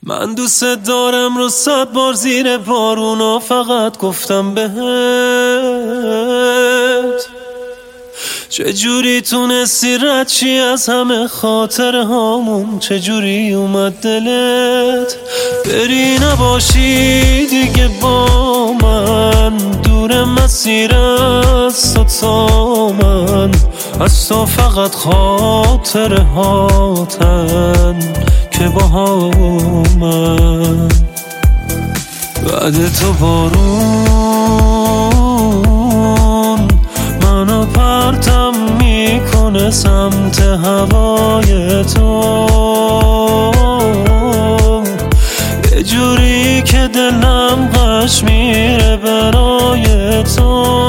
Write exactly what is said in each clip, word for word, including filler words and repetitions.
من دوست دارم رو صد بار زیر بارونا فقط گفتم بهت چجوری تونستی رد چی از همه خاطر هامون، چجوری اومد دلت بری نباشی دیگه با من، دور مسیر از تو تا من، از تو فقط خاطر هاتن که با من. بعد تو بارون منو پرتم میکنه سمت هوای تو، یه جوری که دلم غش میره برای تو،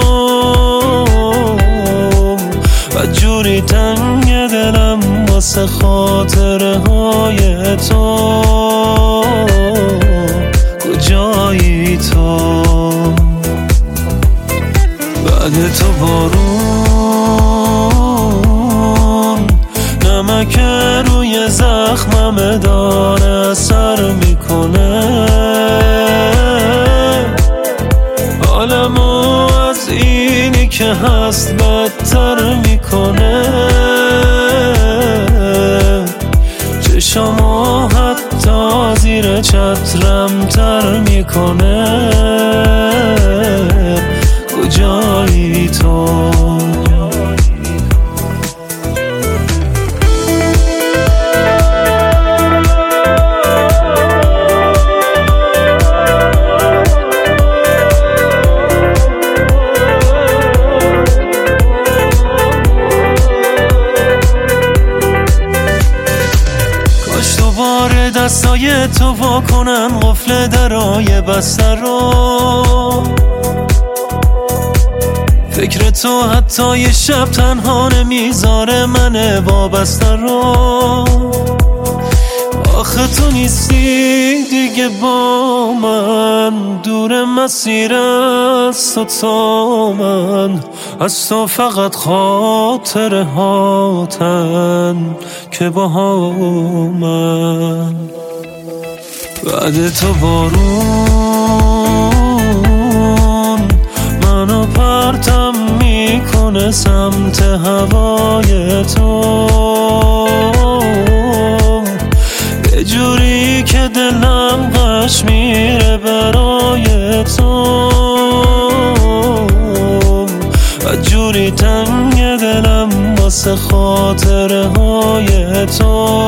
و جوری تنگ دلم واسه خاطره های تو. کجایی تو؟ بعد تو بارون نمک روی زخمم داره اثر میکنه، حالمو از اینی که هست بدتر میکنه، چشمو حتی زیر چترم تر میکنه. کجایی تو؟ کاش دوباره دستای تو واکنن قفل درای بستر رو، فکر تو حتی یه شب تنها نمیذاره من وابسته رو. آخه تو نیستی دیگه با من، دور مسیر از تو تا من، از تو فقط خاطر هاتن که با من. بعد تو بارون منو پرتم میکنه سمت هوای تو، یه جوری که دلم غش میره برای تو، و جوری تنگ دلم واسه خاطره های تو.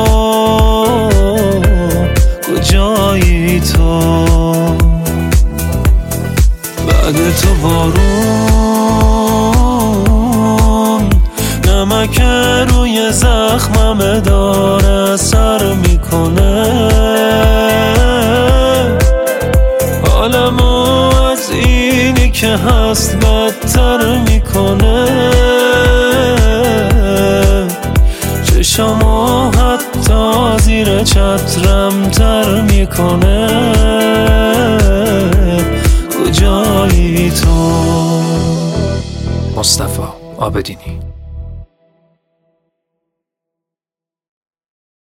کجایی تو؟ بعد تو بارون نمک روی زخمم داره اثر میکنه، حالمو از اینی که هست بدتر میکنه، چشمو حتی زیر چترم تر میکنه. کجایی تو؟ مصطفی عابدینی.